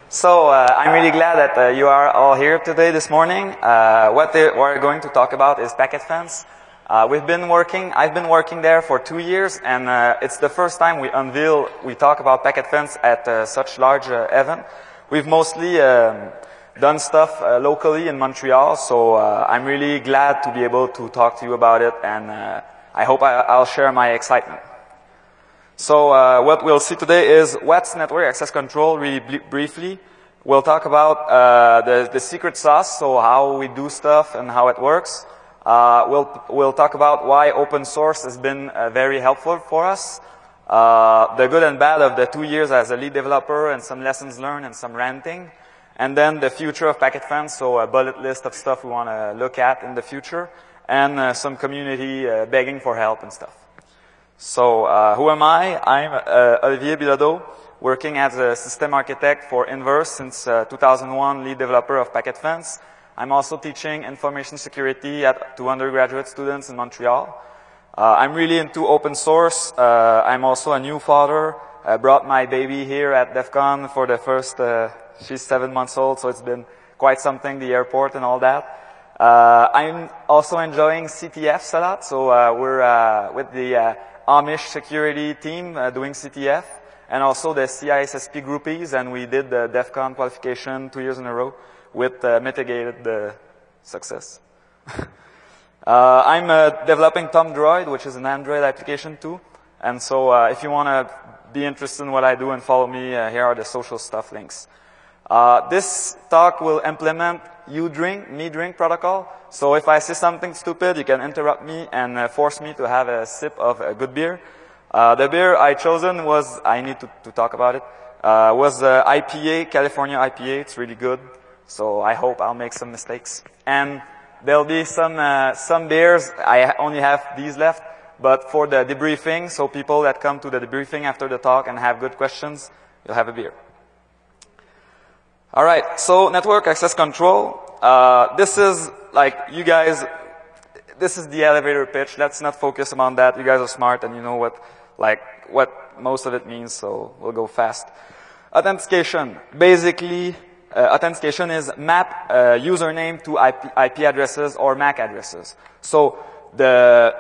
I'm really glad that you are all here today this morning. What we're going to talk about is Packet Fence. I've been working there for 2 years, and it's the first time we talk about Packet Fence at such large event. We've mostly done stuff locally in Montreal, so I'm really glad to be able to talk to you about it, and I hope I'll share my excitement. So what we'll see today is what's network access control, really briefly. We'll talk about the secret sauce, so how we do stuff and how it works. We'll talk about why open source has been very helpful for us, the good and bad of the 2 years as a lead developer, and some lessons learned and some ranting, and then the future of Packet Fence, so a bullet list of stuff we want to look at in the future, and some community begging for help and stuff. So, who am I? I'm Olivier Bilodeau, working as a system architect for Inverse since 2001, lead developer of Packet Fence. I'm also teaching information security to undergraduate students in Montreal. I'm really into open source. I'm also a new father. I brought my baby here at DEF CON for the first, she's 7 months old, so it's been quite something, the airport and all that. I'm also enjoying CTFs a lot, so we're with the Amish security team doing CTF, and also the CISSP groupies, and we did the DEF CON qualification 2 years in a row with mitigated success. I'm developing Tom Droid, which is an Android application too, and so if you want to be interested in what I do and follow me, here are the social stuff links. This talk will implement me drink protocol. So if I say something stupid, you can interrupt me and force me to have a sip of a good beer. The beer I chosen was, I need to talk about it, was IPA, California IPA. It's really good. So I hope I'll make some mistakes. And there'll be some beers. I only have these left. But for the debriefing, so people that come to the debriefing after the talk and have good questions, you'll have a beer. All right, so network access control. This is like you guys. This is the elevator pitch. Let's not focus on that. You guys are smart and you know what most of it means. So we'll go fast. Authentication. Basically, authentication is map username to IP addresses or MAC addresses. So the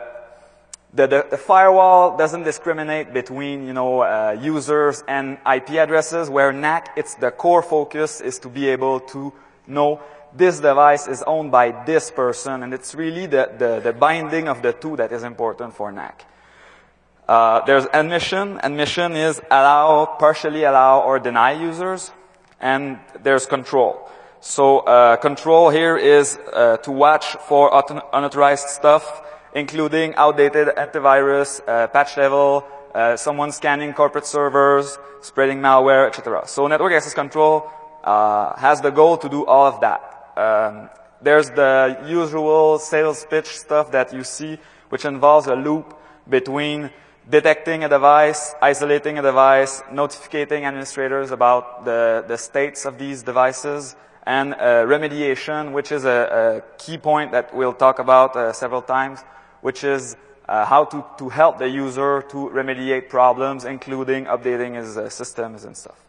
firewall doesn't discriminate between, users and IP addresses, where NAC, it's the core focus is to be able to know this device is owned by this person, and it's really the binding of the two that is important for NAC. There's admission. Admission is partially allow or deny users, and there's control. So control here is to watch for unauthorized stuff, including outdated antivirus, patch level, someone scanning corporate servers, spreading malware, etc. So network access control has the goal to do all of that. There's the usual sales pitch stuff that you see, which involves a loop between detecting a device, isolating a device, notifying administrators about the states of these devices, and remediation, which is a key point that we'll talk about several times, which is how to help the user to remediate problems, including updating his systems and stuff.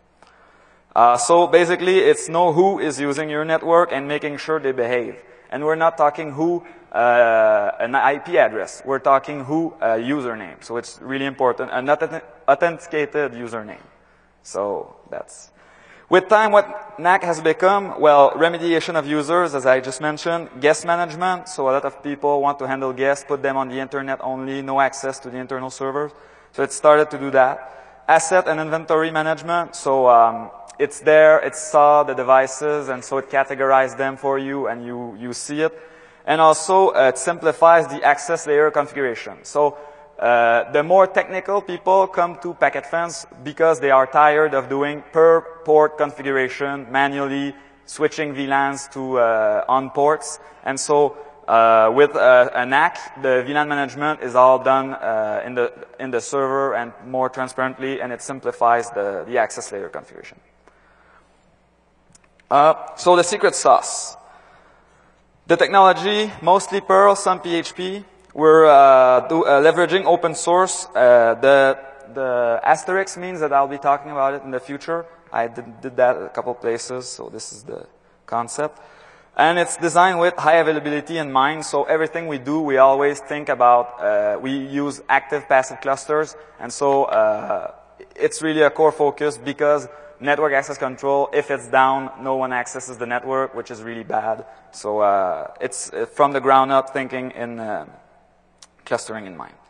So basically, it's know who is using your network and making sure they behave. And we're not talking who an IP address. We're talking who a username. So it's really important. An authenticated username. So that's... With time, what NAC has become, well, remediation of users, as I just mentioned, guest management. So a lot of people want to handle guests, put them on the internet only, no access to the internal servers. So it started to do that. Asset and inventory management. So it's there, it saw the devices, and so it categorized them for you, and you see it. And also, it simplifies the access layer configuration. So the more technical people come to Packet Fence because they are tired of doing per port configuration, manually switching VLANs to on ports. And so with a NAC, the VLAN management is all done in the server and more transparently, and it simplifies the access layer configuration. So the secret sauce. The technology, mostly Perl, some PHP. We're leveraging open source. The asterisk means that I'll be talking about it in the future. I did that a couple places, so this is the concept. And it's designed with high availability in mind, so everything we do, we always think about, we use active passive clusters, and so it's really a core focus because network access control, if it's down, no one accesses the network, which is really bad. So it's from the ground up thinking in clustering in mind.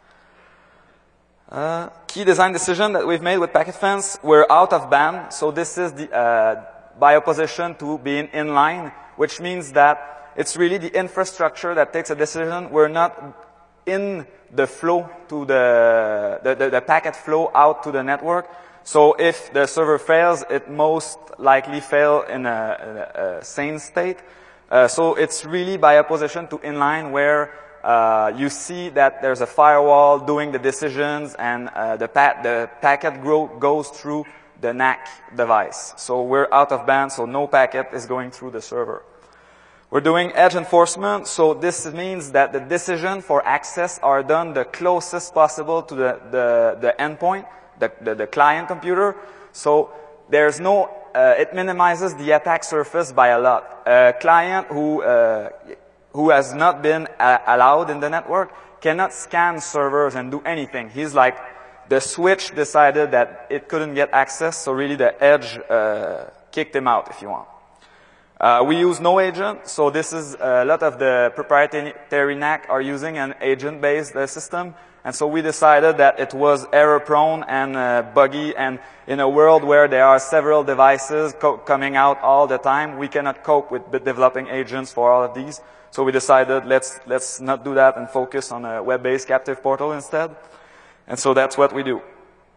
Key design decision that we've made with Packet Fence, we're out of band, so this is the, by opposition to being inline, which means that it's really the infrastructure that takes a decision. We're not in the flow to the packet flow out to the network. So if the server fails, it most likely fail in a sane state. So it's really by opposition to inline where you see that there's a firewall doing the decisions and the packet goes through the NAC device. So we're out of band, so no packet is going through the server. We're doing edge enforcement, so this means that the decision for access are done the closest possible to the endpoint, the client computer. So there's no, it minimizes the attack surface by a lot. A client who has not been allowed in the network cannot scan servers and do anything. He's like, the switch decided that it couldn't get access, so really the edge kicked him out, if you want. We use no agent, so this is a lot of the proprietary NAC are using an agent-based system, and so we decided that it was error-prone and buggy, and in a world where there are several devices coming out all the time, we cannot cope with developing agents for all of these. So we decided let's not do that and focus on a web-based captive portal instead. And so that's what we do.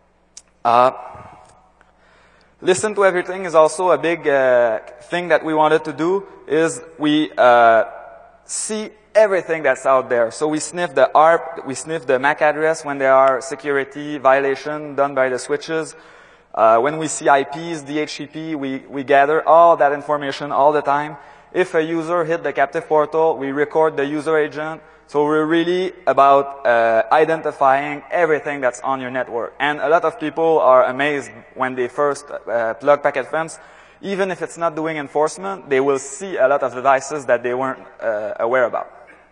Listen to everything is also a big thing that we wanted to do, is we see everything that's out there. So we sniff the ARP, we sniff the MAC address when there are security violations done by the switches. When we see IPs, DHCP, we gather all that information all the time. If a user hit the captive portal, we record the user agent. So we're really about identifying everything that's on your network. And a lot of people are amazed when they first plug Packet Fence. Even if it's not doing enforcement, they will see a lot of devices that they weren't aware about.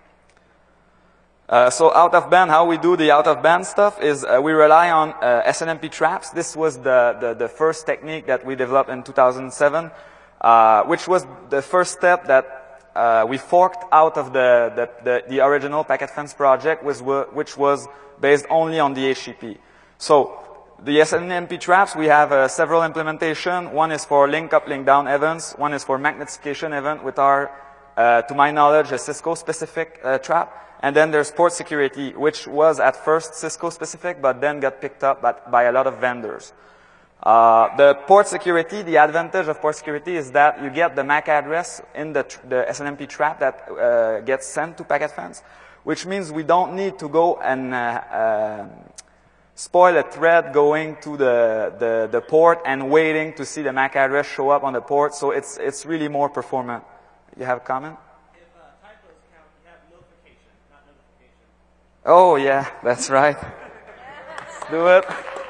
So out of band, how we do the out of band stuff is we rely on SNMP traps. This was the first technique that we developed in 2007, which was the first step that we forked out of the original Packet Fence project, which was based only on the DHCP. So the SNMP traps, we have several implementation. One is for link up, link down events. One is for magnetification event with our, to my knowledge, a Cisco specific trap. And then there's port security, which was at first Cisco specific, but then got picked up by a lot of vendors. The port security, the advantage of port security is that you get the MAC address in the SNMP trap that gets sent to Packet Fence, which means we don't need to go and spoil a thread going to the port and waiting to see the MAC address show up on the port. So it's really more performant. You have a comment? If typos count, you have notification, not notification. Oh yeah, that's right. Let's do it.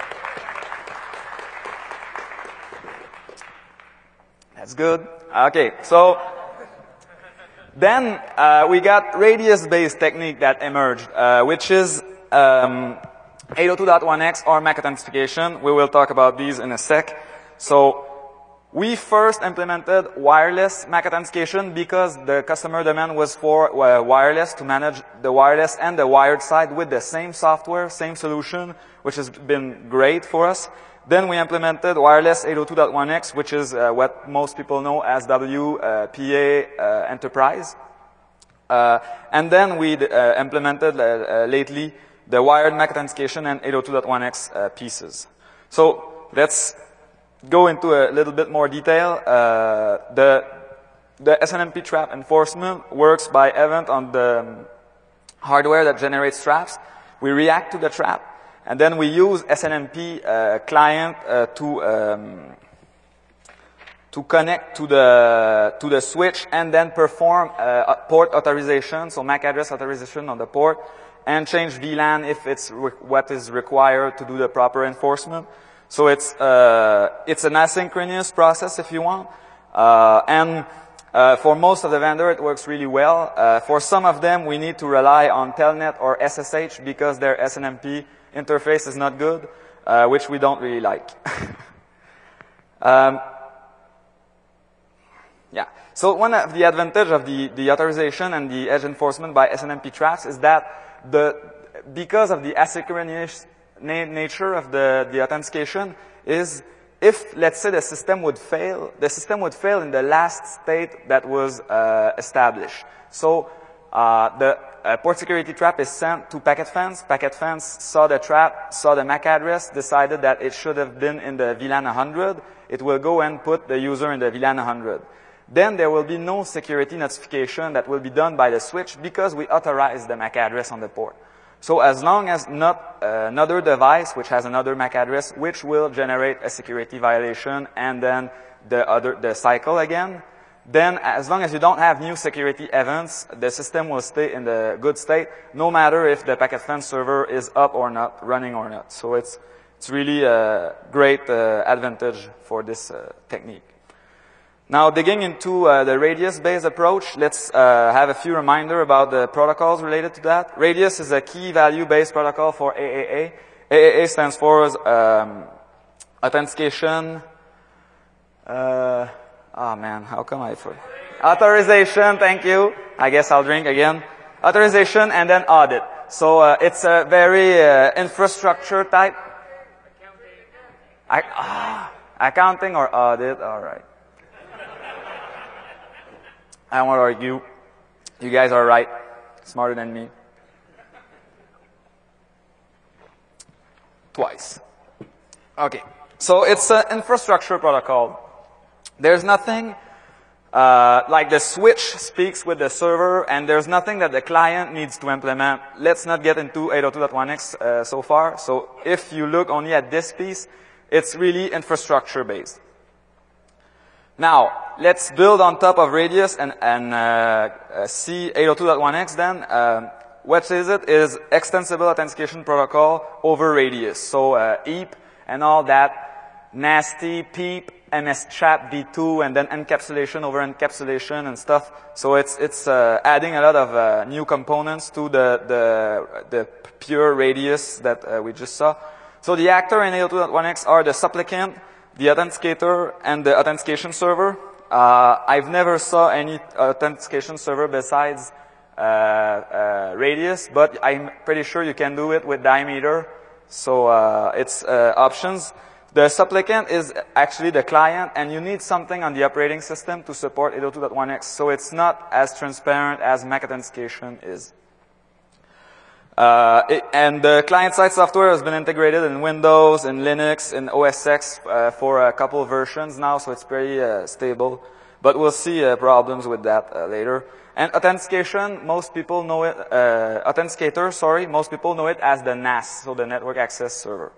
That's good. Okay, so then we got radius-based technique that emerged, which is 802.1x or MAC authentication. We will talk about these in a sec. So we first implemented wireless MAC authentication because the customer demand was for wireless, to manage the wireless and the wired side with the same software, same solution, which has been great for us. Then we implemented wireless 802.1x, which is what most people know as WPA Enterprise. And then we implemented lately the wired MAC authentication and 802.1x pieces. So let's go into a little bit more detail. The SNMP trap enforcement works by event on the hardware that generates traps. We react to the trap. And then we use SNMP client to connect to the switch and then perform port authorization, so MAC address authorization on the port, and change VLAN if it's what is required to do the proper enforcement. So it's an asynchronous process if you want. For most of the vendor, it works really well. For some of them, we need to rely on Telnet or SSH because their SNMP interface is not good, which we don't really like. Yeah. So one of the advantage of the authorization and the edge enforcement by SNMP traps is that because of the asynchronous nature of the authentication is if, let's say, the system would fail in the last state that was established. So the port security trap is sent to PacketFence. PacketFence saw the trap, saw the MAC address, decided that it should have been in the VLAN 100. It will go and put the user in the VLAN 100. Then there will be no security notification that will be done by the switch because we authorize the MAC address on the port. So as long as not another device which has another MAC address which will generate a security violation and then the cycle again, then as long as you don't have new security events, the system will stay in the good state no matter if the PacketFence server is up or not, running or not. So it's really a great advantage for this technique. Now, digging into the radius-based approach, let's have a few reminders about the protocols related to that. Radius is a key value-based protocol for AAA. AAA stands for authentication. Oh man, how come I forgot? Authorization, thank you. I guess I'll drink again. Authorization and then audit. So it's a very infrastructure type. Accounting or audit, all right. I won't argue. You guys are right. Smarter than me. Twice. Okay. So it's an infrastructure protocol. There's nothing like the switch speaks with the server, and there's nothing that the client needs to implement. Let's not get into 802.1x so far. So if you look only at this piece, it's really infrastructure based. Now, let's build on top of Radius and see 802.1x then. What is it? Is Extensible Authentication Protocol over Radius. So EAP and all that nasty PEEP, MS-CHAP v2, and then encapsulation over encapsulation and stuff. So it's adding a lot of new components to the pure Radius that we just saw. So the actor in 802.1x are the supplicant, the authenticator, and the authentication server. I've never saw any authentication server besides Radius, but I'm pretty sure you can do it with Dimeter. So it's options. The supplicant is actually the client, and you need something on the operating system to support 802.1x, so it's not as transparent as MAC authentication is. And the client-side software has been integrated in Windows, in Linux, in OS X for a couple versions now, so it's pretty stable. But we'll see problems with that later. And authentication, most people know it, authenticator, sorry, most people know it as the NAS, so the Network Access Server.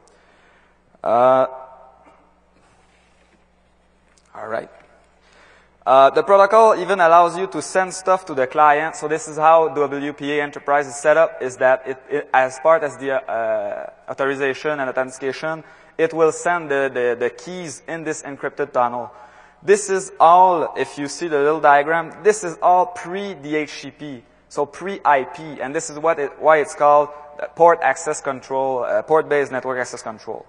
All right. The protocol even allows you to send stuff to the client. So this is how WPA Enterprise is set up, is that it as part as the authorization and authentication, it will send the keys in this encrypted tunnel. This is all, if you see the little diagram, this is all pre-DHCP, so pre-IP, and this is why it's called port access control, port-based network access control.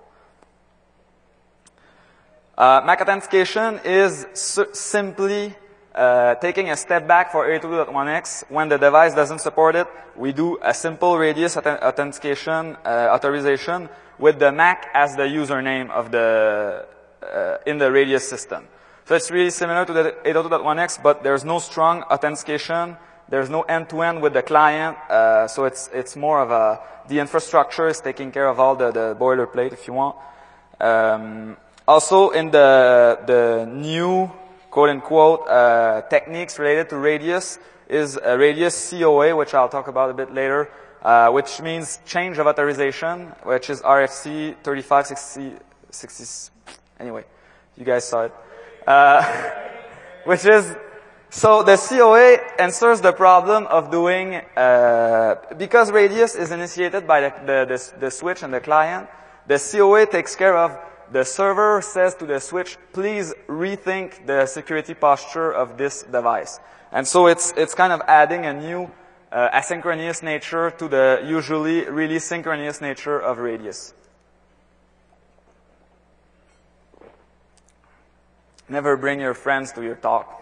MAC authentication is simply taking a step back for 802.1x. When the device doesn't support it, we do a simple Radius authentication authorization with the MAC as the username of the in the Radius system. So it's really similar to the 802.1x, but there's no strong authentication. There's no end-to-end with the client, so it's more of the infrastructure is taking care of all the boilerplate, if you want. Also, in the new quote-unquote techniques related to Radius is Radius COA, which I'll talk about a bit later, which means change of authorization, which is RFC 3560. Anyway, you guys saw it. Which is, so the COA answers the problem of doing, because Radius is initiated by the switch and the client, the COA takes care of the server says to the switch, please rethink the security posture of this device. And so it's kind of adding a new asynchronous nature to the usually really synchronous nature of Radius. Never bring your friends to your talk.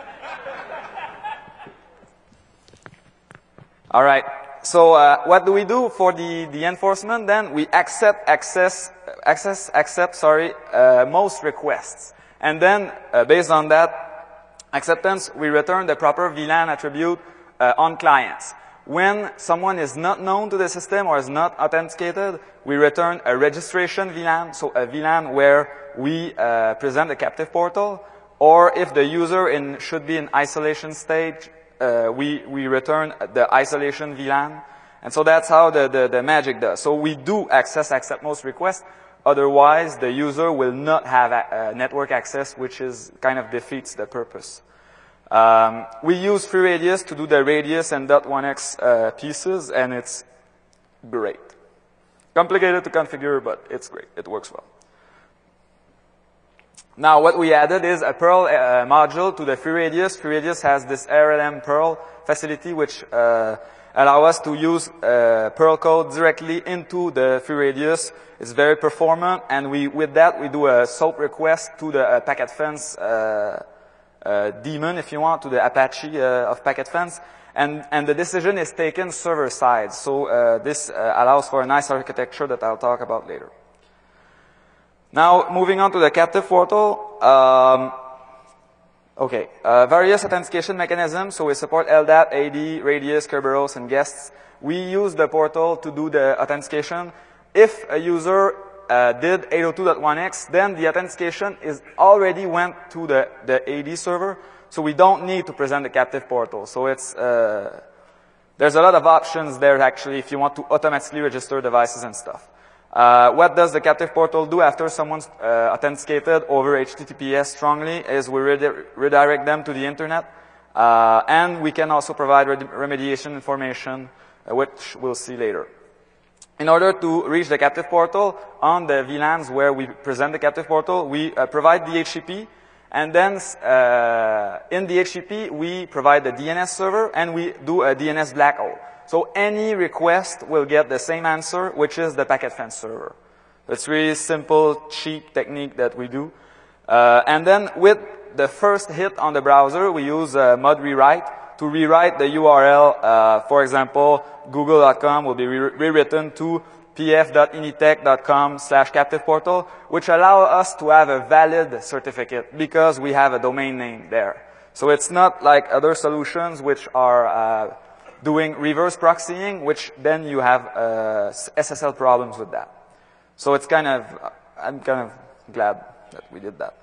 All right. So what do we do for the enforcement then? We accept most requests. And then based on that acceptance, we return the proper VLAN attribute on clients. When someone is not known to the system or is not authenticated, we return a registration VLAN, so a VLAN where we present the captive portal, or if the user should be in isolation stage, we return the isolation VLAN. And so that's how the magic does. So we do accept most requests. Otherwise, the user will not have network access, which kind of defeats the purpose. We use FreeRadius to do the radius and .1x pieces, and it's great. Complicated to configure, but it's great. It works well. Now, what we added is a Perl module to the FreeRadius. FreeRadius has this RLM Perl facility, which allow us to use Perl code directly into the FreeRadius. It's very performant, and with that we do a SOAP request to the packet fence daemon, if you want, to the Apache of packet fence, and the decision is taken server side. So this allows for a nice architecture that I'll talk about later. Now, moving on to the captive portal. Various authentication mechanisms. So we support LDAP, AD, Radius, Kerberos, and guests. We use the portal to do the authentication. If a user did 802.1x, then the authentication already went to the AD server. So we don't need to present the captive portal. So there's a lot of options there actually if you want to automatically register devices and stuff. What does the captive portal do after someone's authenticated over HTTPS strongly is we redirect them to the internet. And we can also provide remediation information, which we'll see later. In order to reach the captive portal, on the VLANs where we present the captive portal, we provide the HTTP. And then in the HTTP, we provide the DNS server, and we do a DNS black hole. So any request will get the same answer, which is the packet fence server. It's really simple, cheap technique that we do. And then with the first hit on the browser, we use mod rewrite to rewrite the URL. For example, google.com will be rewritten to pf.initech.com/captive portal, which allow us to have a valid certificate because we have a domain name there. So it's not like other solutions which are doing reverse proxying, which then you have SSL problems with that. So I'm kind of glad that we did that.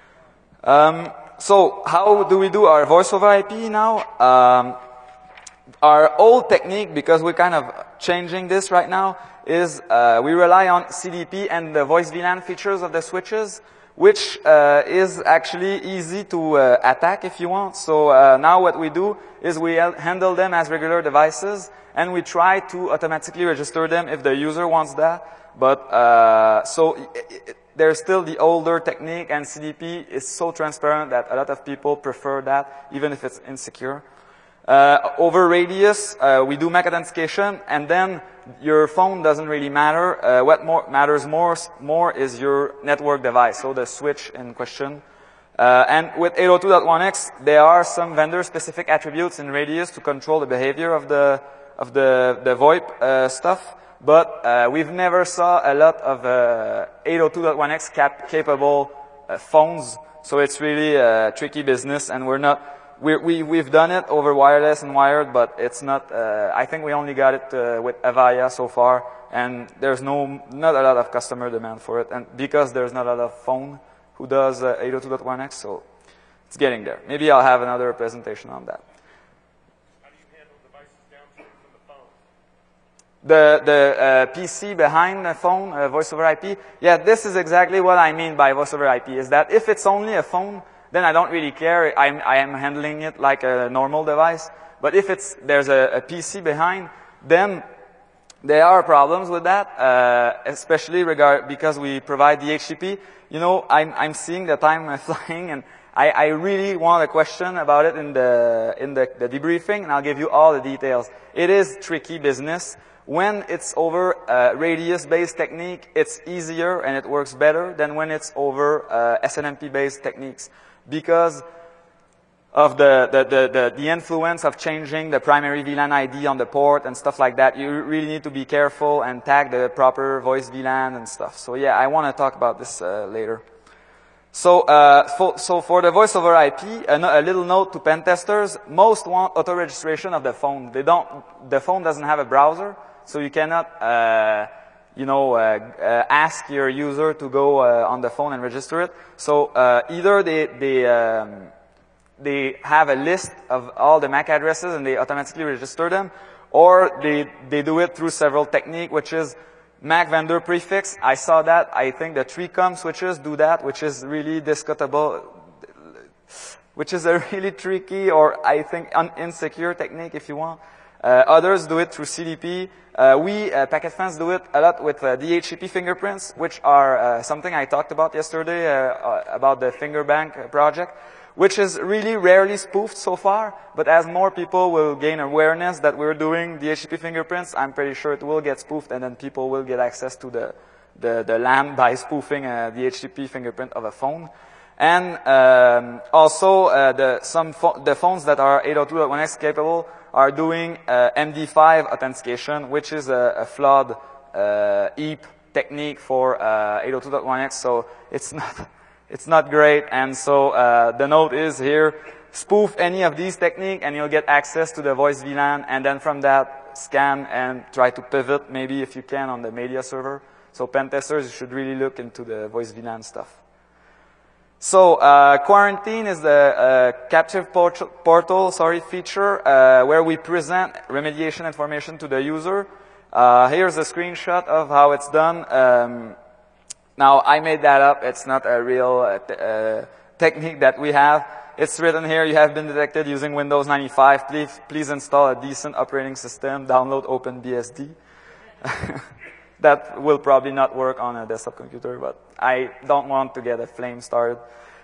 So how do we do our voice over IP now? Our old technique, because we're kind of changing this right now, is we rely on CDP and the voice VLAN features of the switches, which is actually easy to attack if you want. So now what we do is we handle them as regular devices, and we try to automatically register them if the user wants that. But there's still the older technique, and CDP is so transparent that a lot of people prefer that, even if it's insecure. Over Radius, we do MAC authentication, and then your phone doesn't really matter. What matters more is your network device, so the switch in question. And with 802.1x, there are some vendor-specific attributes in Radius to control the behavior of the VoIP stuff. But we've never saw a lot of 802.1x capable phones, so it's really a tricky business, and we've done it over wireless and wired, but it's not. I think we only got it with Avaya so far, and there's not a lot of customer demand for it, and because there's not a lot of phone who does 802.1x, so it's getting there. Maybe I'll have another presentation on that. How do you handle devices downstream from the phone? The PC behind the phone, voice over IP. Yeah, this is exactly what I mean by voice over IP. Is that if it's only a phone, then I don't really care. I am handling it like a normal device. But if there's a PC behind, then There are problems with that, especially because we provide DHCP. You know, I'm seeing the time flying, and I really want a question about it in the debriefing, and I'll give you all the details. It is tricky business. When it's over radius-based technique, it's easier and it works better than when it's over SNMP-based techniques, because of the influence of changing the primary VLAN ID on the port and stuff like that. You really need to be careful and tag the proper voice VLAN and stuff. So yeah, I want to talk about this later. So for the voice over IP, a little note to pen testers: most want auto registration of the phone. The phone doesn't have a browser, so you cannot ask your user to go on the phone and register it. So either they have a list of all the MAC addresses and they automatically register them, or they do it through several techniques, which is MAC vendor prefix. I saw that. I think the 3COM switches do that, which is really discutable, which is a really tricky, or I think insecure technique if you want. Others do it through CDP. We, Packet Fans, do it a lot with DHCP fingerprints, which are something I talked about yesterday about the finger bank project, which is really rarely spoofed so far. But as more people will gain awareness that we're doing DHCP fingerprints, I'm pretty sure it will get spoofed, and then people will get access to the LAN by spoofing a DHCP fingerprint of a phone. And also, the phones that are 802.1x capable are doing MD5 authentication, which is a flawed EAP technique for 802.1x. So it's not great. And so the note is here: spoof any of these techniques, and you'll get access to the voice VLAN. And then from that, scan and try to pivot, maybe if you can, on the media server. So pen testers, you should really look into the voice VLAN stuff. So Quarantine is the captive portal feature where we present remediation information to the user. Here's a screenshot of how it's done. Now, I made that up. It's not a real technique that we have. It's written here: you have been detected using Windows 95. Please install a decent operating system. Download OpenBSD. That will probably not work on a desktop computer, but I don't want to get a flame started.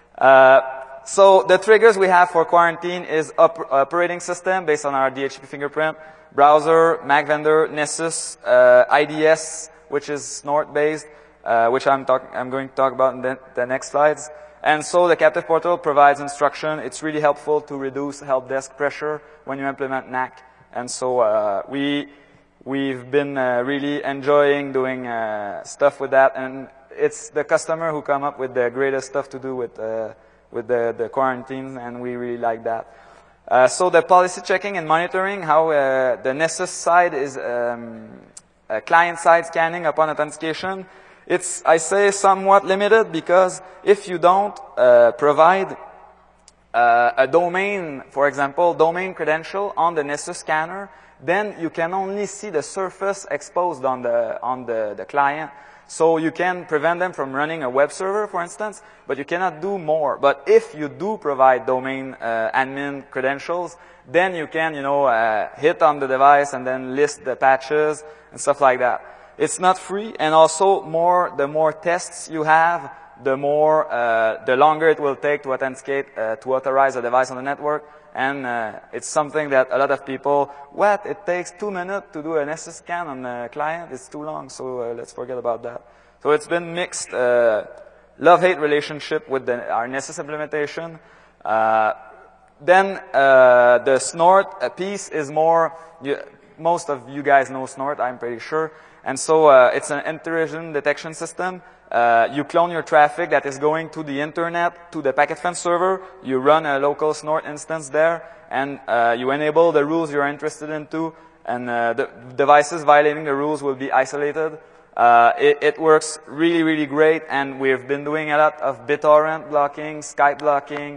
So the triggers we have for Quarantine is operating system based on our DHCP fingerprint, browser, MAC vendor, Nessus, IDS, which is Snort-based, which I'm going to talk about in the next slides. And so the captive portal provides instruction. It's really helpful to reduce help desk pressure when you implement NAC. And so we've been really enjoying doing stuff with that, and it's the customer who come up with the greatest stuff to do with the Quarantine, and we really like that. So the policy checking and monitoring, how the Nessus side is client-side scanning upon authentication. It's, I say, somewhat limited, because if you don't provide a domain, for example, domain credential on the Nessus scanner, then you can only see the surface exposed on the client. So you can prevent them from running a web server, for instance, but you cannot do more. But if you do provide domain admin credentials, then you can, hit on the device and then list the patches and stuff like that. It's not free, and also the more tests you have, the longer it will take to authenticate, to authorize a device on the network. And it's something that a lot of people, it takes 2 minutes to do an Nessus scan on the client, it's too long, so let's forget about that. So it's been mixed love-hate relationship with our Nessus implementation. Then the Snort piece is more, most of you guys know Snort, I'm pretty sure. And so it's an intrusion detection system. You clone your traffic that is going to the internet, to the Packet Fence server. You run a local Snort instance there, and you enable the rules you're interested into, and the devices violating the rules will be isolated. It works really, really great, and we've been doing a lot of BitTorrent blocking, Skype blocking,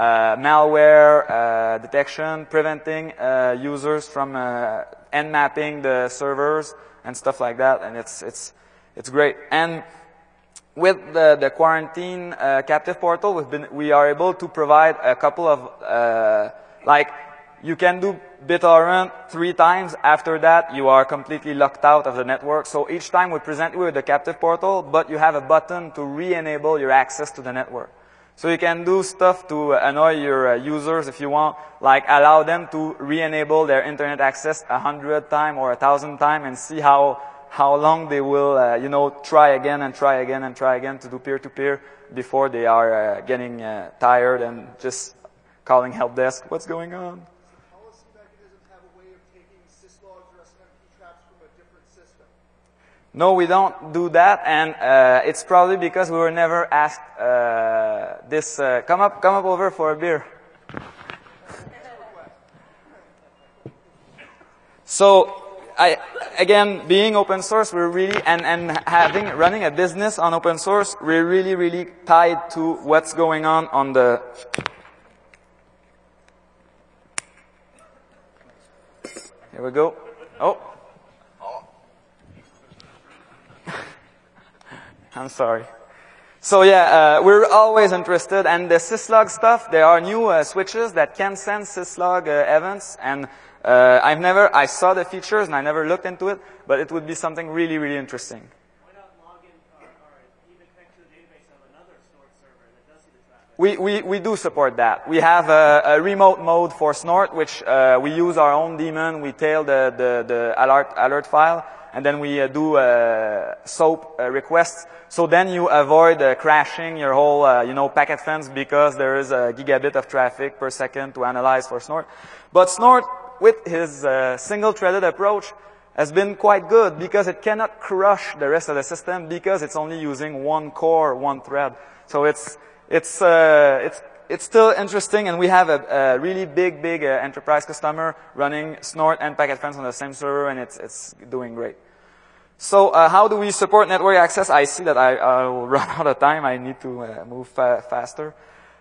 malware detection, preventing users from nmapping the servers and stuff like that, and it's great. And with the Quarantine captive portal, we are able to provide a couple of you can do BitTorrent 3 times. After that, you are completely locked out of the network. So each time we present you with the captive portal, but you have a button to re-enable your access to the network. So you can do stuff to annoy your users if you want, like allow them to re-enable their internet access 100 times or 1,000 times and see how long they will, try again and try again and try again to do peer-to-peer before they are getting tired and just calling help desk. What's going on? Policy mechanisms have a way of taking syslogs or SNMP traps from a different system. No, we don't do that, and it's probably because we were never asked this. Come up over for a beer. So, again, being open source, we're really and running a business on open source, we're really tied to what's going on the. Here we go. Oh. I'm sorry. So yeah, we're always interested, and the syslog stuff, there are new switches that can send syslog events, and I saw the features and I never looked into it, but it would be something really interesting. Why not log in or even connect to the database of another Snort server that does see the traffic? We do support that. We have a remote mode for Snort, which we use our own daemon. We tail the alert file, and then we do SOAP requests. So then you avoid crashing your whole packet fence because there is a gigabit of traffic per second to analyze for Snort. But Snort, with his single-threaded approach, has been quite good because it cannot crush the rest of the system because it's only using one core, one thread. So it's still interesting, and we have a really big enterprise customer running Snort and Packet Fence on the same server, and it's doing great. So how do we support network access? I see that I will run out of time. I need to move faster.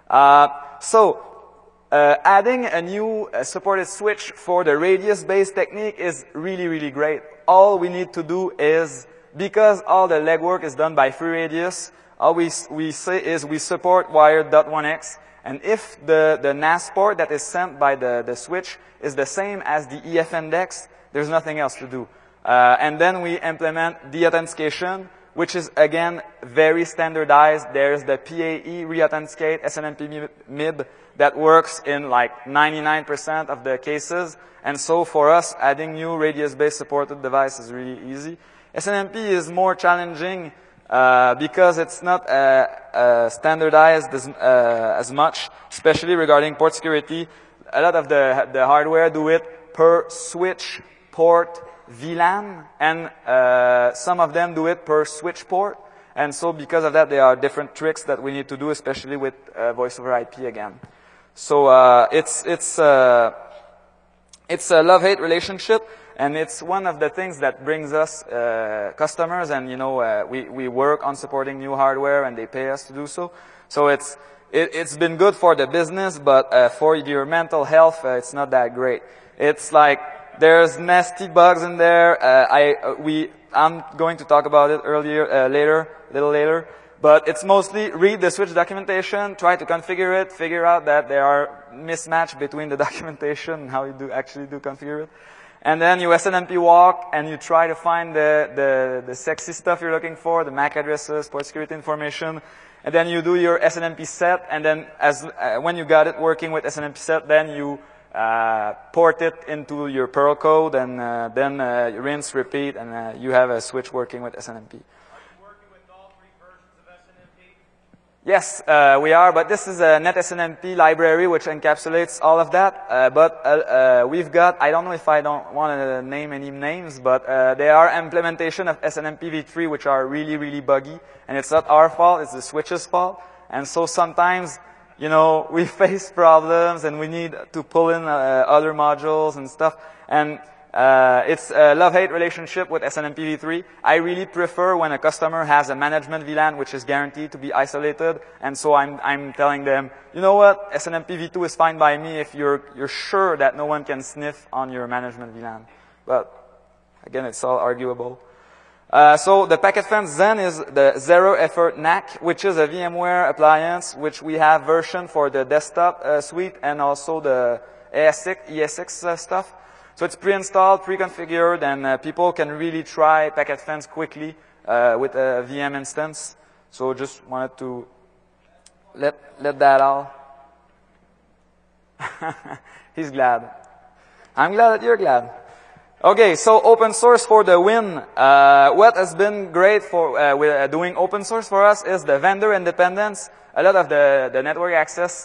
Adding a new supported switch for the radius-based technique is really great. All we need to do is, because all the legwork is done by FreeRadius, all we say is we support wired .1x, and if the NAS port that is sent by the switch is the same as the EF index, there's nothing else to do. And then we implement deauthentication, which is, again, very standardized. There's the PAE reauthenticate SNMP MIB that works in like 99% of the cases. And so for us, adding new radius-based supported device is really easy. SNMP is more challenging because it's not standardized as much, especially regarding port security. A lot of the hardware do it per switch port VLAN, and some of them do it per switch port. And so because of that, there are different tricks that we need to do, especially with voice over IP again. So it's a love-hate relationship, and it's one of the things that brings us customers, and we work on supporting new hardware, and they pay us to do so. So it's been good for the business, but for your mental health, it's not that great. It's like there's nasty bugs in there. I'm going to talk about it a little later. But it's mostly read the switch documentation, try to configure it, figure out that there are mismatch between the documentation and how you actually configure it. And then you SNMP walk and you try to find the sexy stuff you're looking for, the MAC addresses, port security information. And then you do your SNMP set, and then when you got it working with SNMP set, then you port it into your Perl code, and then rinse, repeat, and you have a switch working with SNMP. Are you working with all 3 versions of SNMP? Yes, we are, but this is a NetSNMP library which encapsulates all of that. But we've got, I don't know if I don't want to name any names, but there are implementation of SNMP v3 which are really buggy, and it's not our fault, it's the switch's fault. And so sometimes, we face problems and we need to pull in other modules and stuff. And it's a love-hate relationship with SNMP v3. I really prefer when a customer has a management VLAN which is guaranteed to be isolated. And so I'm telling them, you know what, SNMP v2 is fine by me if you're sure that no one can sniff on your management VLAN. But again, it's all arguable. So the Packet Fence Zen is the Zero Effort NAC, which is a VMware appliance, which we have version for the desktop suite and also the ESX stuff. So it's pre-installed, pre-configured, and people can really try Packet Fence quickly with a VM instance. So just wanted to let that out. He's glad. I'm glad that you're glad. Okay, so open source for the win. What has been great for with doing open source for us is the vendor independence. A lot of the network access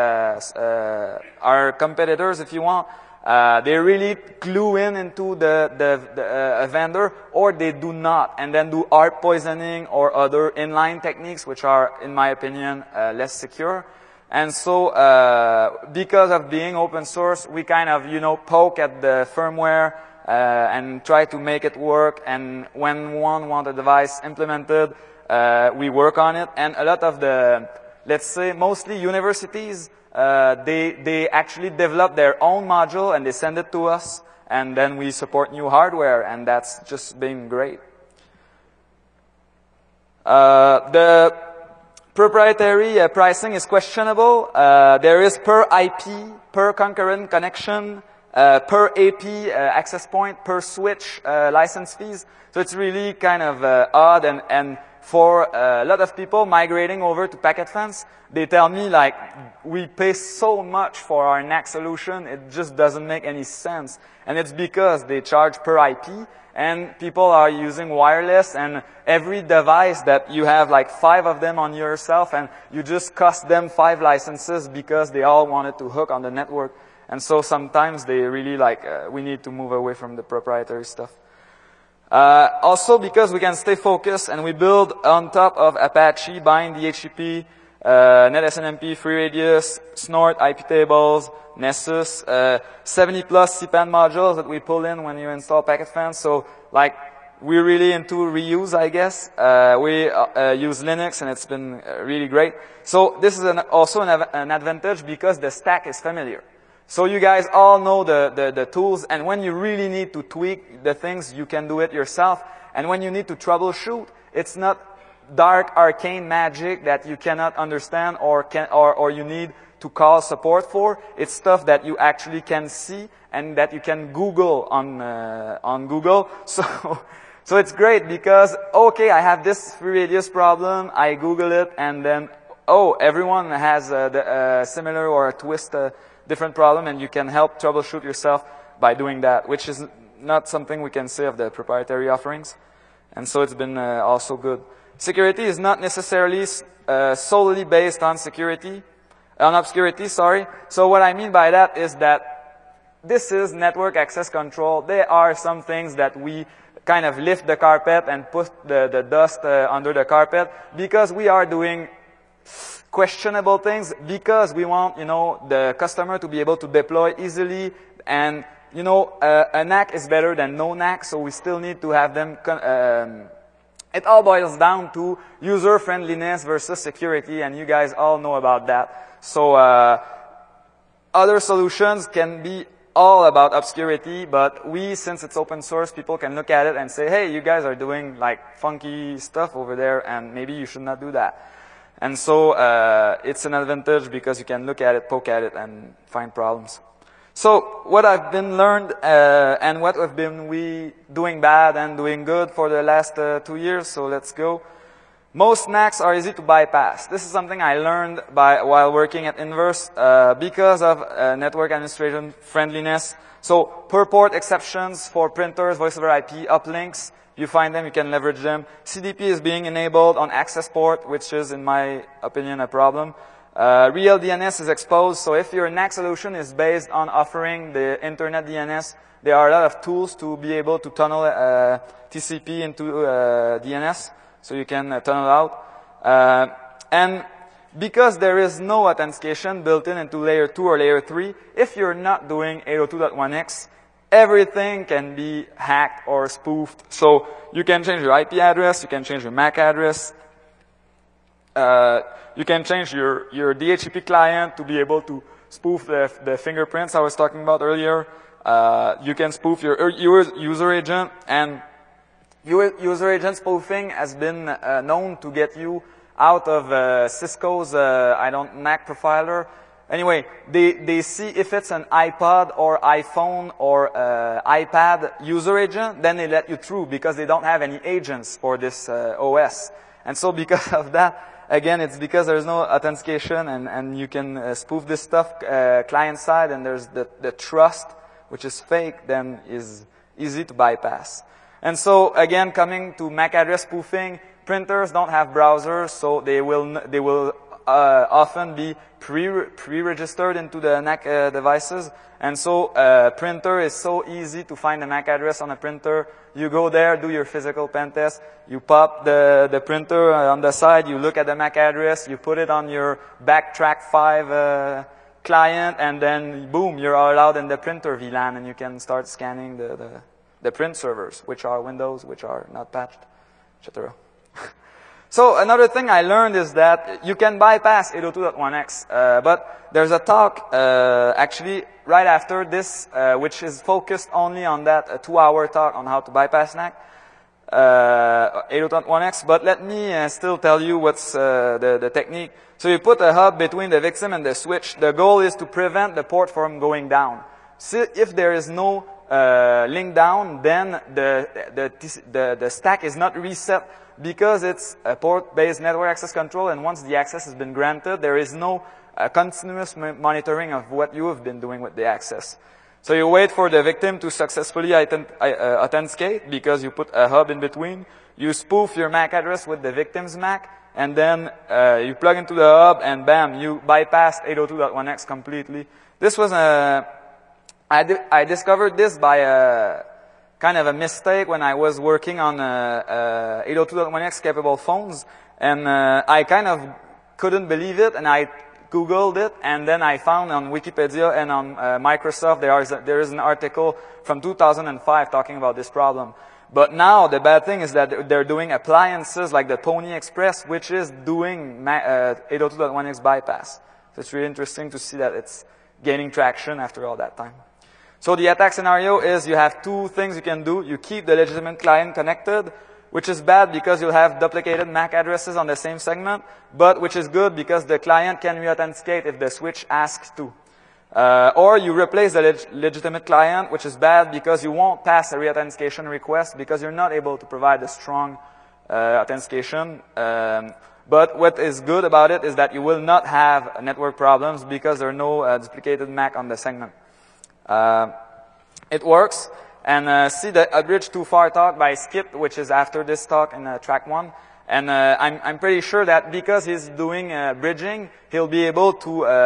our competitors, if you want, they really glue into a vendor, or they do not, and then do ARP poisoning or other inline techniques, which are, in my opinion, less secure. And so, because of being open source, we kind of, poke at the firmware and try to make it work. And when one wants a device implemented, we work on it. And a lot of the, let's say, mostly universities, they actually develop their own module and they send it to us. And then we support new hardware, and that's just been great. The proprietary pricing is questionable. There is per IP, per concurrent connection, per AP access point, per switch license fees. So it's really kind of odd, and for a lot of people migrating over to Packet Fence, they tell me, like, we pay so much for our NAC solution, it just doesn't make any sense. And it's because they charge per IP, and people are using wireless, and every device that you have like 5 of them on yourself, and you just cost them 5 licenses because they all wanted to hook on the network. And so sometimes they really we need to move away from the proprietary stuff. Also because we can stay focused, and we build on top of Apache, Bind, DHCP, NetSNMP, FreeRadius, Snort, IP tables, Nessus, 70 plus CPAN modules that we pull in when you install Packet Fence. So, we're really into reuse, I guess. We use Linux, and it's been really great. So this is also an advantage because the stack is familiar. So you guys all know the tools, and when you really need to tweak the things, you can do it yourself. And when you need to troubleshoot, it's not dark arcane magic that you cannot understand or you need to call support for. It's stuff that you actually can see and that you can Google on Google. So it's great because, okay, I have this FreeRadius problem, I Google it, and then, everyone has a similar or a twist, different problem, and you can help troubleshoot yourself by doing that, which is not something we can say of the proprietary offerings. And so it's been also good. Security is not necessarily solely based on obscurity, sorry. So what I mean by that is that this is network access control. There are some things that we kind of lift the carpet and put the dust under the carpet because we are doing questionable things, because we want, the customer to be able to deploy easily, and, a NAC is better than no NAC, so we still need to have them, it all boils down to user friendliness versus security, and you guys all know about that. So, other solutions can be all about obscurity, but since it's open source, people can look at it and say, hey, you guys are doing funky stuff over there, and maybe you should not do that. And so, it's an advantage because you can look at it, poke at it, and find problems. So, what I've been learned, and what have been we doing bad and doing good for the last 2 years, so let's go. Most NACs are easy to bypass. This is something I learned while working at Inverse, because of network administration friendliness. So, per port exceptions for printers, voice over IP, uplinks, you find them, you can leverage them. CDP is being enabled on access port, which is, in my opinion, a problem. Real DNS is exposed, so if your NAC solution is based on offering the internet DNS, there are a lot of tools to be able to tunnel TCP into DNS, so you can tunnel out. And because there is no authentication built into layer 2 or layer 3, if you're not doing 802.1x, everything can be hacked or spoofed. So you can change your IP address, you can change your MAC address, you can change your DHCP client to be able to spoof the fingerprints I was talking about earlier. You can spoof your user agent, and user agent spoofing has been known to get you out of Cisco's NAC profiler. Anyway, they see if it's an iPod or iPhone or iPad user agent, then they let you through because they don't have any agents for this OS. And so because of that, again, it's because there's no authentication and you can spoof this stuff client side, and there's the trust, which is fake, then is easy to bypass. And so again, coming to MAC address spoofing, printers don't have browsers, so they will often be pre-registered into the NAC devices. And so printer is so easy to find the MAC address on a printer. You go there, do your physical pen test, you pop the printer on the side, you look at the MAC address, you put it on your Backtrack 5 client, and then boom, you're allowed in the printer VLAN, and you can start scanning the print servers, which are Windows, which are not patched, etc. So another thing I learned is that you can bypass 802.1x, but there's a talk actually right after this, which is focused only on that, a 2-hour talk on how to bypass NAC 802.1x. But let me still tell you what's the technique. So you put a hub between the victim and the switch. The goal is to prevent the port from going down. So if there is no link down, then the stack is not reset, because it's a port-based network access control, and once the access has been granted, there is no continuous monitoring of what you have been doing with the access. So you wait for the victim to successfully authenticate, because you put a hub in between. You spoof your MAC address with the victim's MAC, and then you plug into the hub, and bam, you bypassed 802.1x completely. This was I discovered this by a kind of a mistake when I was working on 802.1x capable phones, and I kind of couldn't believe it, and I Googled it, and then I found on Wikipedia and on Microsoft there is an article from 2005 talking about this problem. But now the bad thing is that they're doing appliances like the Pony Express, which is doing 802.1x bypass. So it's really interesting to see that it's gaining traction after all that time. So the attack scenario is you have two things you can do. You keep the legitimate client connected, which is bad because you'll have duplicated MAC addresses on the same segment, but which is good because the client can re-authenticate if the switch asks to. Or you replace the legitimate client, which is bad because you won't pass a re-authentication request because you're not able to provide a strong authentication. But what is good about it is that you will not have network problems because there are no duplicated MAC on the segment. It works. And see the Bridge Too Far talk by Skip, which is after this talk in track 1. And I'm pretty sure that because he's doing bridging, he'll be able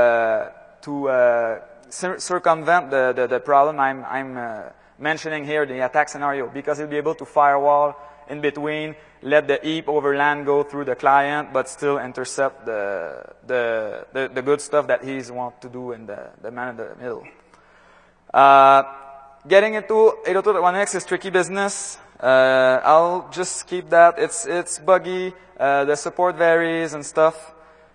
to circumvent the problem I'm mentioning here, the attack scenario, because he'll be able to firewall in between, let the heap over LAN go through the client, but still intercept the good stuff that he's want to do in the man in the middle. Getting into 802.1x is tricky business. I'll just keep that. It's buggy. The support varies and stuff.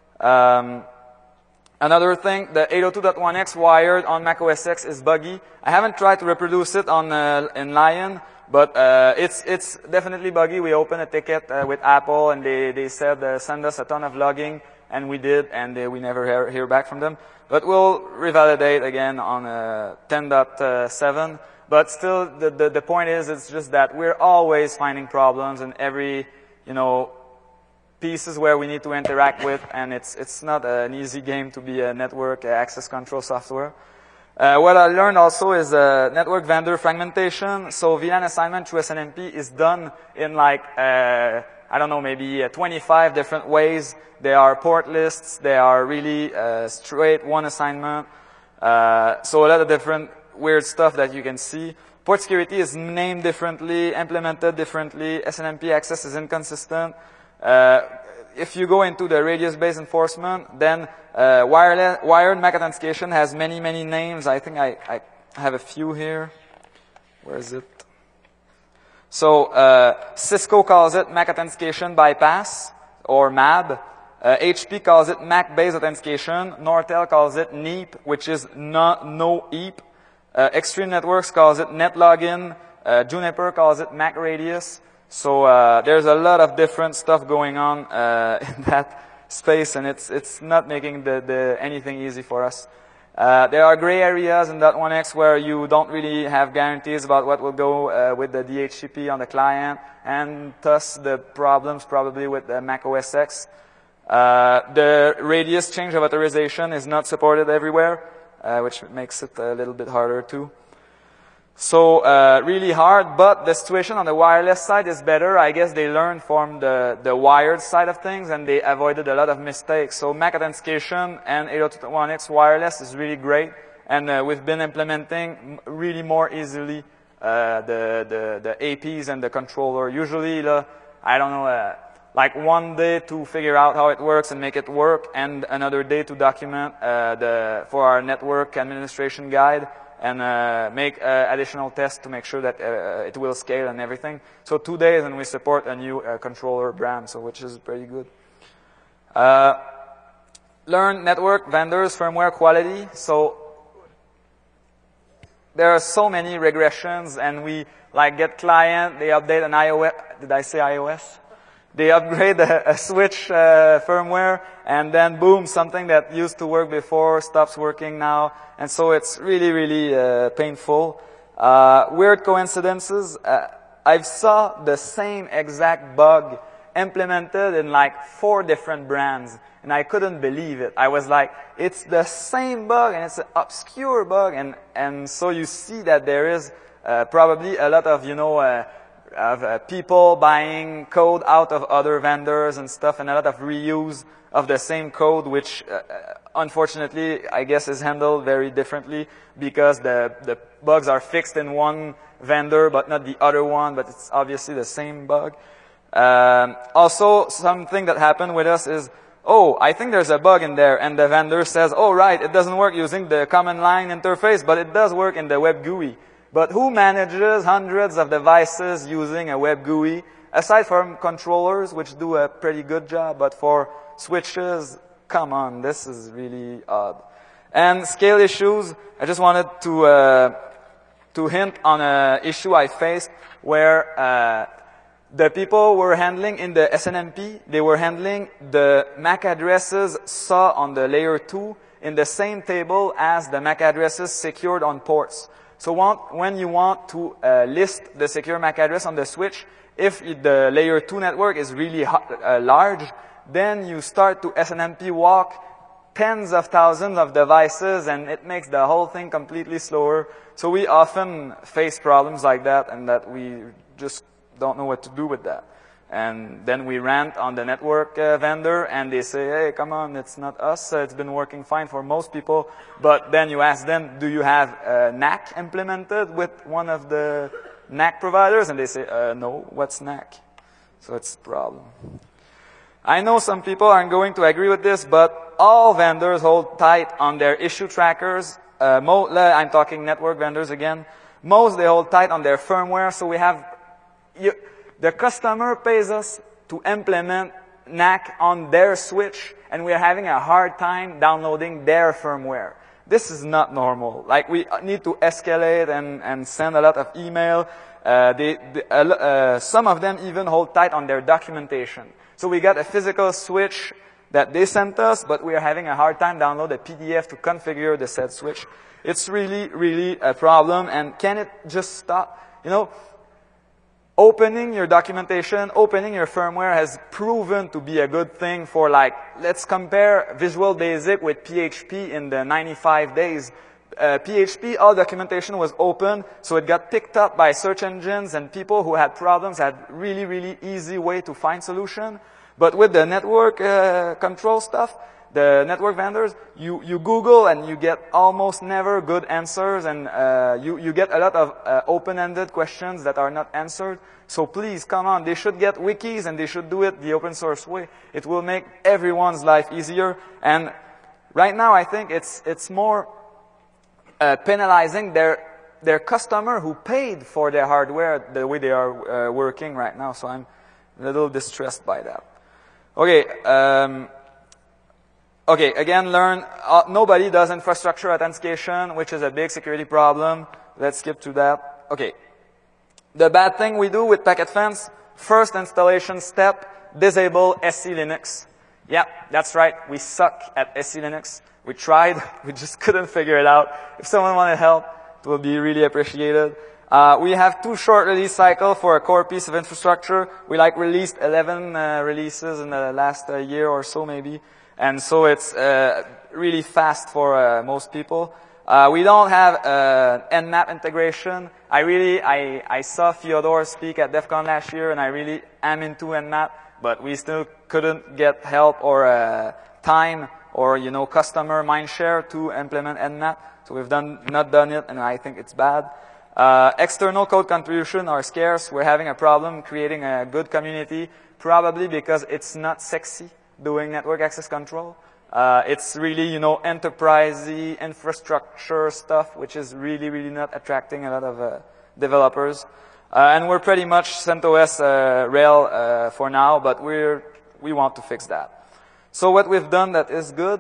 Another thing, the 802.1x wired on Mac OS X is buggy. I haven't tried to reproduce it on in Lion, but it's definitely buggy. We opened a ticket with Apple, and they said send us a ton of logging, and we did, and we never hear back from them. But we'll revalidate again on 10.7. But still, the point is, it's just that we're always finding problems in every, pieces where we need to interact with, and it's not an easy game to be a network access control software. What I learned also is network vendor fragmentation. So VLAN assignment through SNMP is done in I don't know, maybe 25 different ways. There are port lists. They are really straight one assignment. So a lot of different weird stuff that you can see. Port security is named differently, implemented differently. SNMP access is inconsistent. If you go into the radius-based enforcement, then wired MAC authentication has many, many names. I think I have a few here. Where is it? So Cisco calls it MAC authentication bypass, or MAB. HP calls it MAC-based authentication. Nortel calls it NEAP, which is no EAP. Extreme Networks calls it net login. Juniper calls it MAC radius. So there's a lot of different stuff going on in that space, and it's not making anything easy for us. There are gray areas in .1x where you don't really have guarantees about what will go with the DHCP on the client, and thus the problems probably with the Mac OS X. The radius change of authorization is not supported everywhere, which makes it a little bit harder too. So really hard, but the situation on the wireless side is better. I guess they learned from the wired side of things, and they avoided a lot of mistakes. So Mac Authentication and 802.1x wireless is really great, and we've been implementing really more easily the APs and the controller. Usually, I don't know, like one day to figure out how it works and make it work, and another day to document for our network administration guide, and make additional tests to make sure that it will scale and everything. So 2 days, and we support a new controller brand, so which is pretty good. Learn network vendors firmware quality. So there are so many regressions, and we like get client, they update an iOS. Did I say iOS? They upgrade a switch firmware, and then boom, something that used to work before stops working now. And so it's really, really painful. Weird coincidences. I saw the same exact bug implemented in like 4 different brands, and I couldn't believe it. I was like, it's the same bug, and it's an obscure bug. And so you see that there is probably a lot of, of people buying code out of other vendors and stuff, and a lot of reuse of the same code, which unfortunately I guess is handled very differently, because the bugs are fixed in one vendor but not the other one, but it's obviously the same bug. Also, something that happened with us is, oh, I think there's a bug in there, and the vendor says, oh right, it doesn't work using the command line interface, but it does work in the web GUI. But who manages hundreds of devices using a web GUI, aside from controllers, which do a pretty good job, but for switches, come on, this is really odd. And scale issues, I just wanted to hint on an issue I faced where the people were handling in the SNMP, they were handling the MAC addresses saw on the layer 2 in the same table as the MAC addresses secured on ports. So when you want to list the secure MAC address on the switch, if the layer 2 network is really large, then you start to SNMP walk tens of thousands of devices, and it makes the whole thing completely slower. So we often face problems like that, and that we just don't know what to do with that. And then we rant on the network vendor, and they say, hey, come on, it's not us. It's been working fine for most people. But then you ask them, do you have NAC implemented with one of the NAC providers? And they say, no, what's NAC? So it's a problem. I know some people aren't going to agree with this, but all vendors hold tight on their issue trackers. I'm talking network vendors again. Most, they hold tight on their firmware, so we have... The customer pays us to implement NAC on their switch, and we are having a hard time downloading their firmware. This is not normal. Like, we need to escalate and send a lot of email. Some of them even hold tight on their documentation. So we got a physical switch that they sent us, but we are having a hard time download a PDF to configure the said switch. It's really, really a problem, and can it just stop? Opening your documentation, opening your firmware has proven to be a good thing for, like, let's compare Visual Basic with PHP in the 95 days. PHP, all documentation was open, so it got picked up by search engines, and people who had problems had really, really easy way to find solution. But with the network control stuff, the network vendors, you Google and you get almost never good answers, and you get a lot of open-ended questions that are not answered. So please, come on, they should get wikis, and they should do it the open source way. It will make everyone's life easier. And right now, I think it's more penalizing their customer who paid for their hardware the way they are working right now. So I'm a little distressed by that. Okay. Okay, again, learn, nobody does infrastructure authentication, which is a big security problem. Let's skip to that. Okay. The bad thing we do with Packet Fence, first installation step, disable SC Linux. Yeah, that's right. We suck at SE Linux. We tried. We just couldn't figure it out. If someone wanted help, it would be really appreciated. We have 2 short release cycles for a core piece of infrastructure. We released 11 releases in the last year or so maybe. And so it's really fast for most people. We don't have Nmap integration. I saw Fyodor speak at DEF CON last year, and I really am into Nmap, but we still couldn't get help or time or customer mindshare to implement Nmap. So we've not done it, and I think it's bad. External code contribution are scarce. We're having a problem creating a good community, probably because it's not sexy doing network access control. It's really, enterprisey infrastructure stuff, which is really, really not attracting a lot of developers. And we're pretty much CentOS Rail for now, but we want to fix that. So what we've done that is good,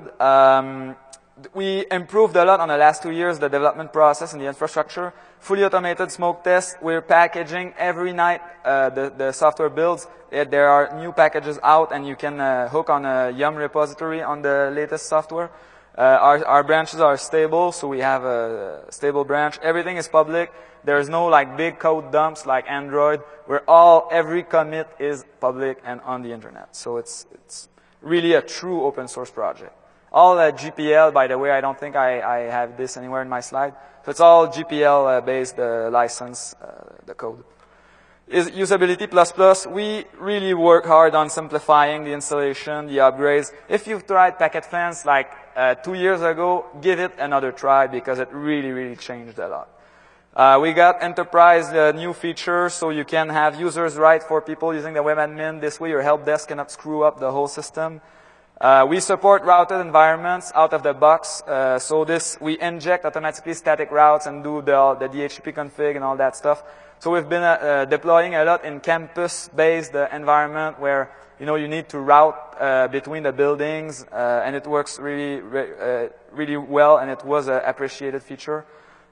we improved a lot on the last 2 years the development process and the infrastructure. Fully automated smoke test. We're packaging every night the software builds. There are new packages out, and you can hook on a Yum repository on the latest software. Our branches are stable, so we have a stable branch. Everything is public. There's no big code dumps like Android, where every commit is public and on the internet. So it's really a true open source project. All GPL, by the way, I don't think I have this anywhere in my slide. So it's all GPL-based license, the code. Usability++, we really work hard on simplifying the installation, the upgrades. If you've tried Packet Fence 2 years ago, give it another try because it really, really changed a lot. We got enterprise new features, so you can have users right for people using the web admin. This way your help desk cannot screw up the whole system. We support routed environments out of the box. So we inject automatically static routes and do the DHCP config and all that stuff. So we've been deploying a lot in campus-based environment where you need to route between the buildings, and it works really, really well, and it was an appreciated feature.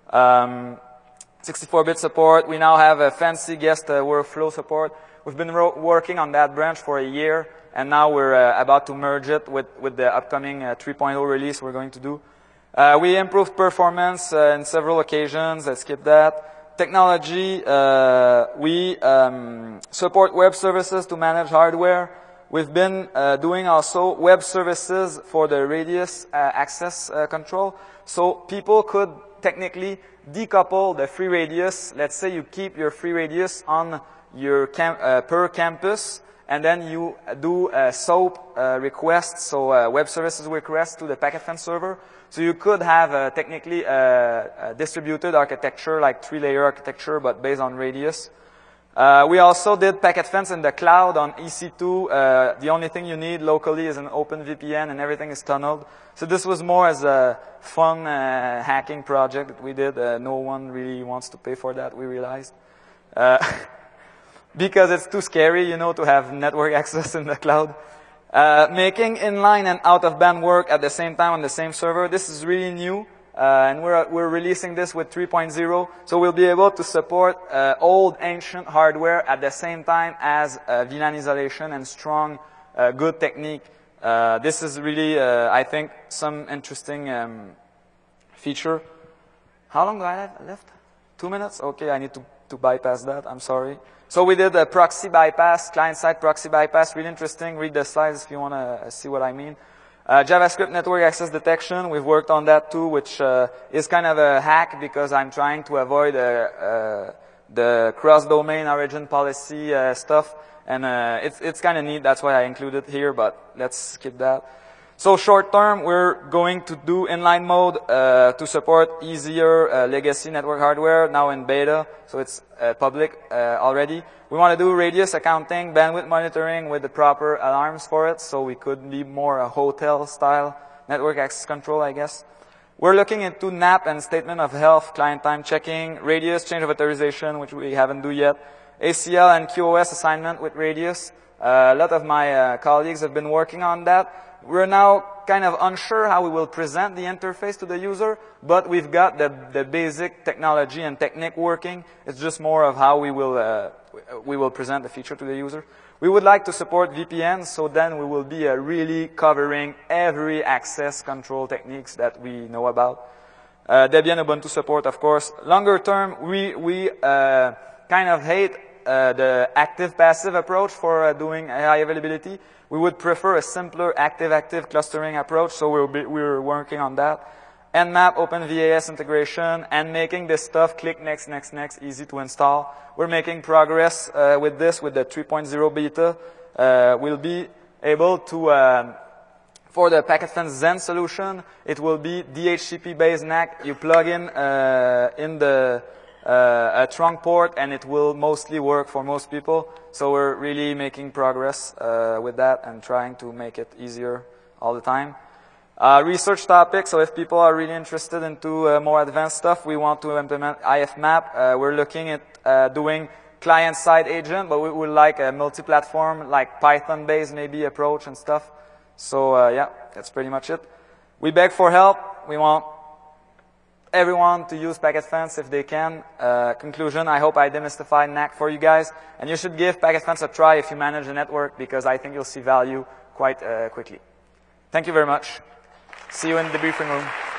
64-bit support. We now have a fancy guest workflow support. We've been working on that branch for a year. And now we're about to merge it with the upcoming 3.0 release we're going to do. We improved performance in several occasions. I skipped that. Technology, we support web services to manage hardware. We've been doing also web services for the radius access control. So people could technically decouple the free radius. Let's say you keep your free radius on your per campus, and then you do SOAP requests, so web services requests to the Packet Fence server. So you could have technically a distributed architecture, like 3-layer architecture, but based on radius. We also did Packet Fence in the cloud on EC2. The only thing you need locally is an OpenVPN, and everything is tunneled. So this was more as a fun hacking project that we did. No one really wants to pay for that, we realized. Because it's too scary, to have network access in the cloud. Making inline and out-of-band work at the same time on the same server. This is really new, and we're releasing this with 3.0. So we'll be able to support old, ancient hardware at the same time as VLAN isolation and strong, good technique. This is really, I think, some interesting feature. How long do I have left? 2 minutes? Okay, I need to bypass that. I'm sorry. So we did a proxy bypass, client-side proxy bypass. Really interesting. Read the slides if you want to see what I mean. JavaScript network access detection. We've worked on that too, which is kind of a hack because I'm trying to avoid the cross-domain origin policy stuff. And it's kind of neat. That's why I included it here, but let's skip that. So short term, we're going to do inline mode to support easier legacy network hardware, now in beta, so it's public already. We want to do radius accounting, bandwidth monitoring with the proper alarms for it, so we could be more a hotel-style network access control, I guess. We're looking into NAP and statement of health, client time checking, radius, change of authorization, which we haven't do yet, ACL and QoS assignment with radius. A lot of my colleagues have been working on that. We're now kind of unsure how we will present the interface to the user, but we've got the basic technology and technique working. It's just more of how we will present the feature to the user. We would like to support VPN, so then we will be really covering every access control techniques that we know about. Debian Ubuntu support, of course. Longer term, we kind of hate the active-passive approach for doing high availability. We would prefer a simpler active-active clustering approach, so we're working on that. Nmap, OpenVAS integration, and making this stuff click next, easy to install. We're making progress with this, with the 3.0 beta. We'll be able to, for the PacketFence Zen solution, it will be DHCP-based NAC. You plug in the a trunk port, and it will mostly work for most people. So we're really making progress with that and trying to make it easier all the time. Research topics, so if people are really interested into more advanced stuff, we want to implement IFMap. We're looking at doing client-side agent, but we would like a multi-platform, like Python-based maybe approach and stuff. So yeah, that's pretty much it. We beg for help. We want everyone to use PacketFence if they can. Conclusion, I hope I demystified NAC for you guys. And you should give PacketFence a try if you manage a network, because I think you'll see value quite quickly. Thank you very much. See you in the briefing room.